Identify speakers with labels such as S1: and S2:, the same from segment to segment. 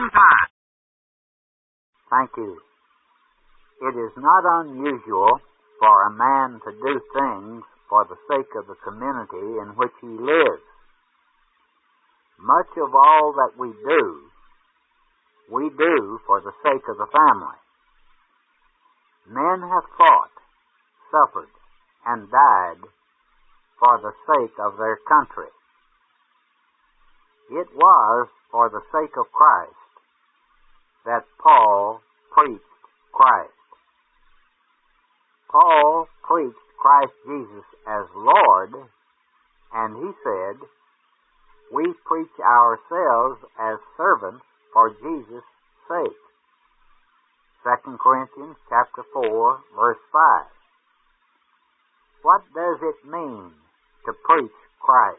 S1: time.
S2: Thank you. It is not unusual for a man to do things for the sake of the community in which he lives. Much of all that we do for the sake of the family. Men have fought, suffered, and died for the sake of their country. It was for the sake of Christ that Paul preached Christ. Paul preached Christ Jesus as Lord, and he said, "We preach ourselves as servants for Jesus' sake." 2 Corinthians chapter 4, verse 5. What does it mean to preach Christ?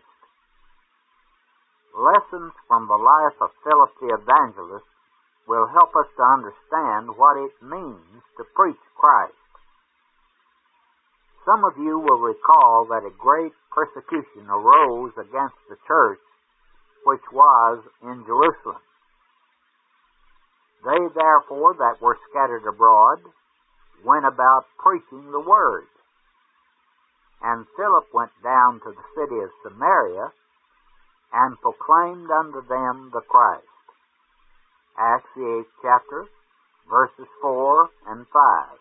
S2: Lessons from the life of Philip the Evangelist will help us to understand what it means to preach Christ. Some of you will recall that a great persecution arose against the church which was in Jerusalem. They, therefore, that were scattered abroad, went about preaching the word. And Philip went down to the city of Samaria and proclaimed unto them the Christ. Acts the 8th chapter, verses 4 and 5.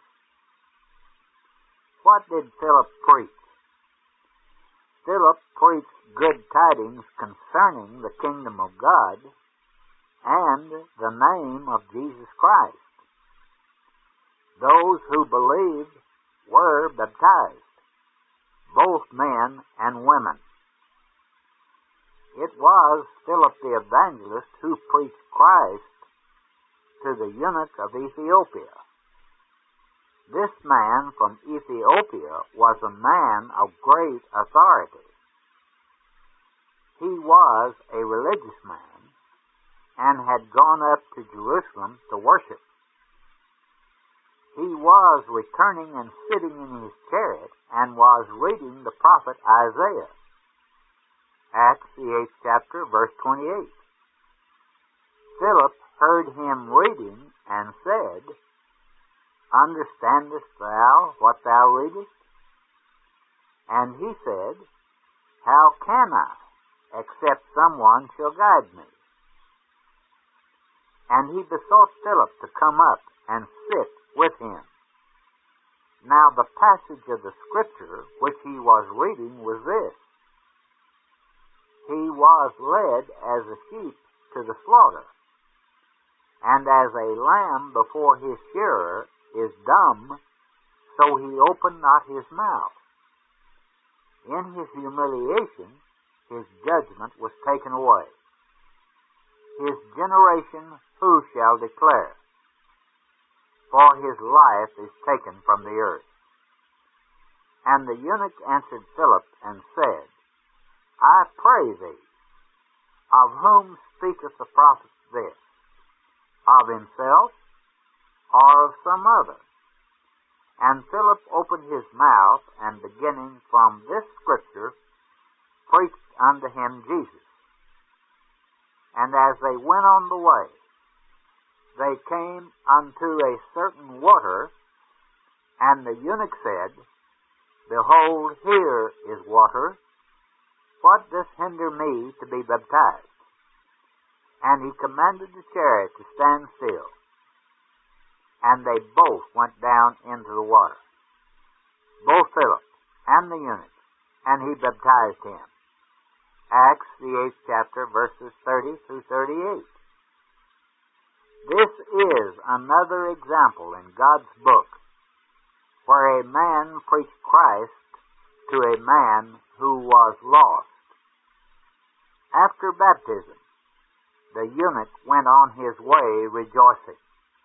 S2: What did Philip preach? Philip preached good tidings concerning the kingdom of God and the name of Jesus Christ. Those who believed were baptized, both men and women. It was Philip the Evangelist who preached Christ to the eunuch of Ethiopia. This man from Ethiopia was a man of great authority. He was a religious man and had gone up to Jerusalem to worship. He was returning and sitting in his chariot and was reading the prophet Isaiah. Acts the 8th chapter, verse 28. Philip heard him reading and said, "Understandest thou what thou readest?" And he said, "How can I, except someone shall guide me?" And he besought Philip to come up and sit with him. Now the passage of the Scripture which he was reading was this: "He was led as a sheep to the slaughter, and as a lamb before his shearer is dumb, so he opened not his mouth. In his humiliation his judgment was taken away. His generation who shall declare? For his life is taken from the earth." And the eunuch answered Philip and said, "I pray thee, of whom speaketh the prophet this? Of himself, or of some other?" And Philip opened his mouth, and beginning from this scripture, preached unto him Jesus. And as they went on the way, they came unto a certain water, and the eunuch said, "Behold, here is water. What doth hinder me to be baptized?" And he commanded the chariot to stand still. And they both went down into the water, both Philip and the eunuch, and he baptized him. Acts the 8th chapter, verses 30 through 38. This is another example in God's book where a man preached Christ to a man who was lost. After baptism, the eunuch went on his way rejoicing.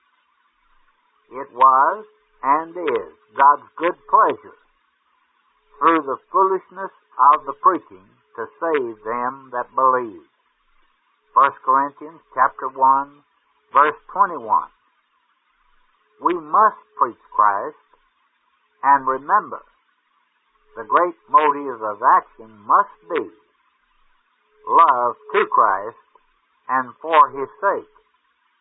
S2: It was and is God's good pleasure, through the foolishness of the preaching, to save them that believe. 1 Corinthians chapter 1, verse 21. We must preach Christ, and remember, the great motive of action must be love to Christ and for His sake.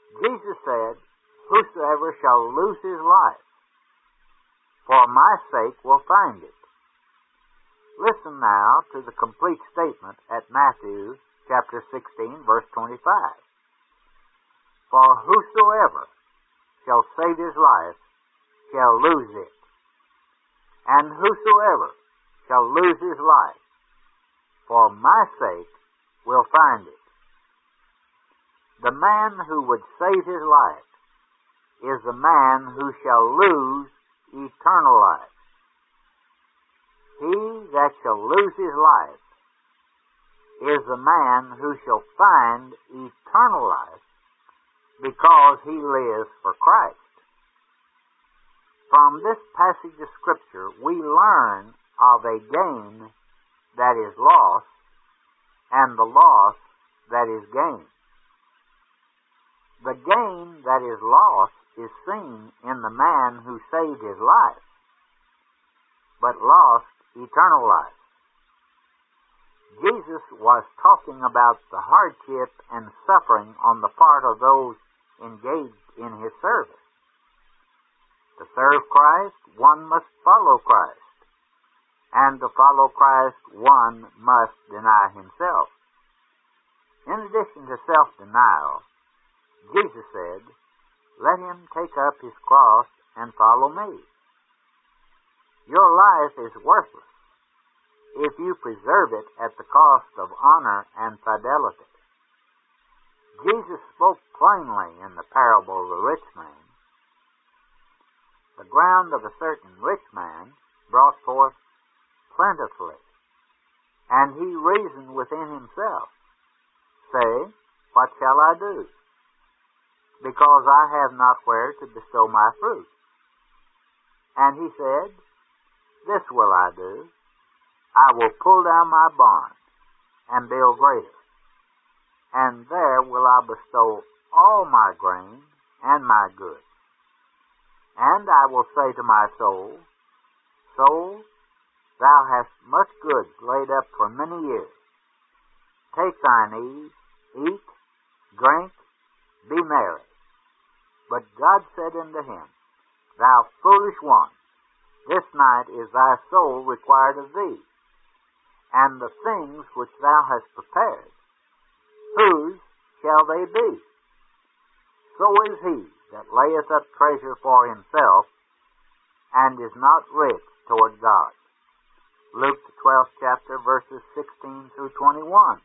S2: Jesus said, "Whosoever shall lose his life, for my sake will find it." Listen now to the complete statement at Matthew chapter 16, verse 25. "For whosoever shall save his life shall lose it, and whosoever shall lose his life for my sake will find it." The man who would save his life is the man who shall lose eternal life. He that shall lose his life is the man who shall find eternal life because he lives for Christ. From this passage of Scripture, we learn of a gain that is lost and the loss that is gained. The gain that is lost is seen in the man who saved his life, but lost eternal life. Jesus was talking about the hardship and suffering on the part of those engaged in his service. To serve Christ, one must follow Christ. And to follow Christ, one must deny himself. In addition to self-denial, Jesus said, "Let him take up his cross and follow me." Your life is worthless if you preserve it at the cost of honor and fidelity. Jesus spoke plainly in the parable of the rich man. The ground of a certain rich man brought forth plentifully, and he reasoned within himself, saying, "What shall I do? Because I have not where to bestow my fruit." And he said, "This will I do. I will pull down my barn and build greater, and there will I bestow all my grain and my goods. And I will say to my soul, Soul, thou hast much goods laid up for many years. Take thine ease, eat, drink, be merry." But God said unto him, "Thou foolish one, this night is thy soul required of thee, and the things which thou hast prepared, whose shall they be? So is he that layeth up treasure for himself, and is not rich toward God." Luke the 12th chapter, verses 16 through 21.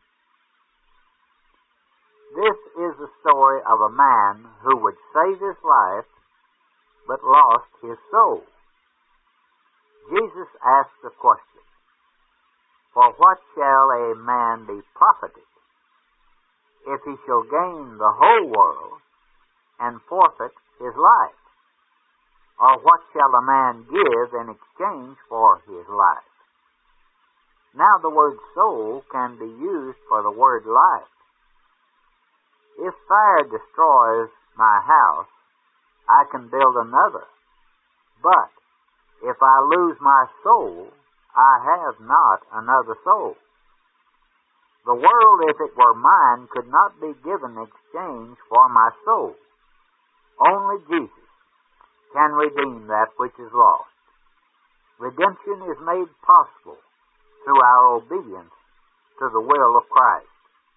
S2: This is the story of a man who would save his life, but lost his soul. Jesus asked the question, "For what shall a man be profited, if he shall gain the whole world, and forfeit his life? Or what shall a man give in exchange for his life?" Now the word soul can be used for the word life. If fire destroys my house, I can build another. But if I lose my soul, I have not another soul. The world, if it were mine, could not be given in exchange for my soul. Only Jesus can redeem that which is lost. Redemption is made possible through our obedience to the will of Christ.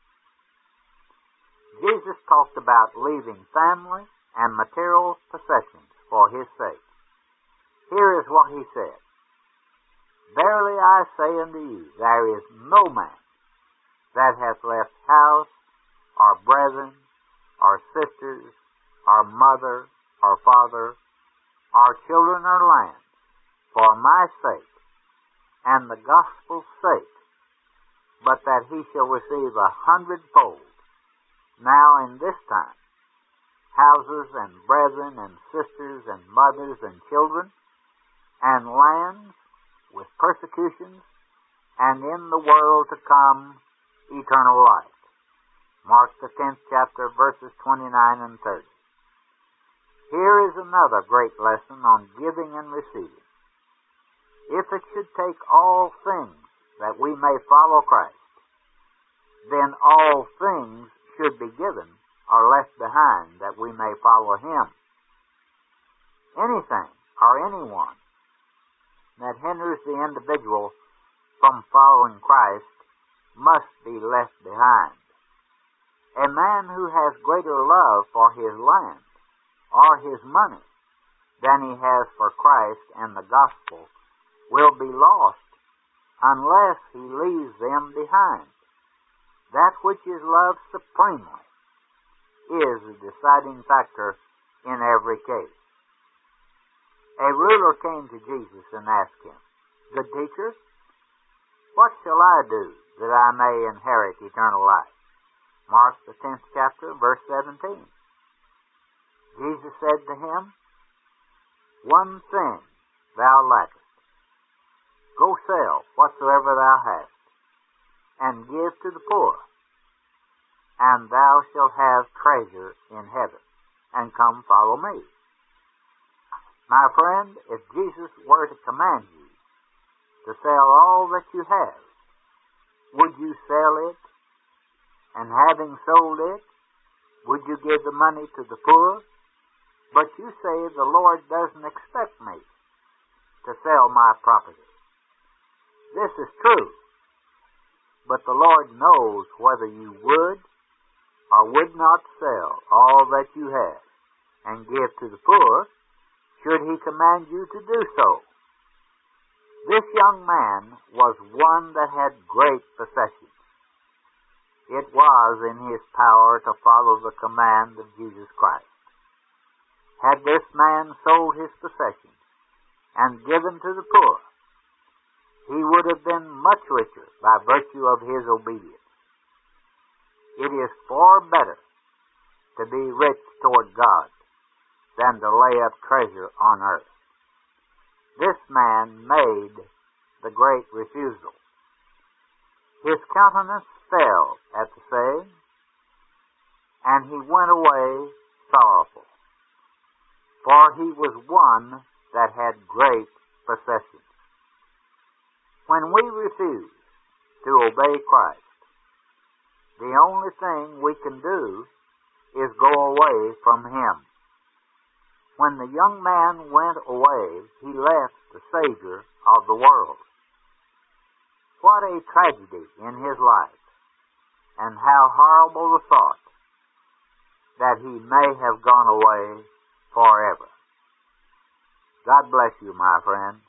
S2: Jesus talked about leaving family and material possessions for his sake. Here is what he said, "Verily I say unto you, there is no man that hath left house, or brethren, or sisters, or mother, or father, or children, or land, for my sake, and the gospel's sake, but that he shall receive 100-fold, now in this time, houses, and brethren, and sisters, and mothers, and children, and lands, with persecutions, and in the world to come, eternal life." Mark the 10th chapter, verses 29 and 30. Here is another great lesson on giving and receiving. If it should take all things that we may follow Christ, then all things should be given are left behind that we may follow Him. Anything or anyone that hinders the individual from following Christ must be left behind. A man who has greater love for his land or his money than he has for Christ and the gospel will be lost unless he leaves them behind. That which is loved supremely is the deciding factor in every case. A ruler came to Jesus and asked Him, "Good teacher, what shall I do that I may inherit eternal life?" Mark the 10th chapter, verse 17. Jesus said to him, "One thing thou lackest. Go sell whatsoever thou hast, and give to the poor, and thou shalt have treasure in heaven, and come follow me." My friend, if Jesus were to command you to sell all that you have, would you sell it? And having sold it, would you give the money to the poor? But you say, "The Lord doesn't expect me to sell my property." This is true, but the Lord knows whether you would or would not sell all that you have and give to the poor, should He command you to do so. This young man was one that had great possessions. It was in his power to follow the command of Jesus Christ. Had this man sold his possessions and given to the poor, he would have been much richer by virtue of his obedience. It is far better to be rich toward God than to lay up treasure on earth. This man made the great refusal. His countenance fell at the saying, and he went away sorrowful, for he was one that had great possessions. When we refuse to obey Christ, the only thing we can do is go away from Him. When the young man went away, he left the Savior of the world. What a tragedy in his life, and how horrible the thought that he may have gone away forever. God bless you, my friend.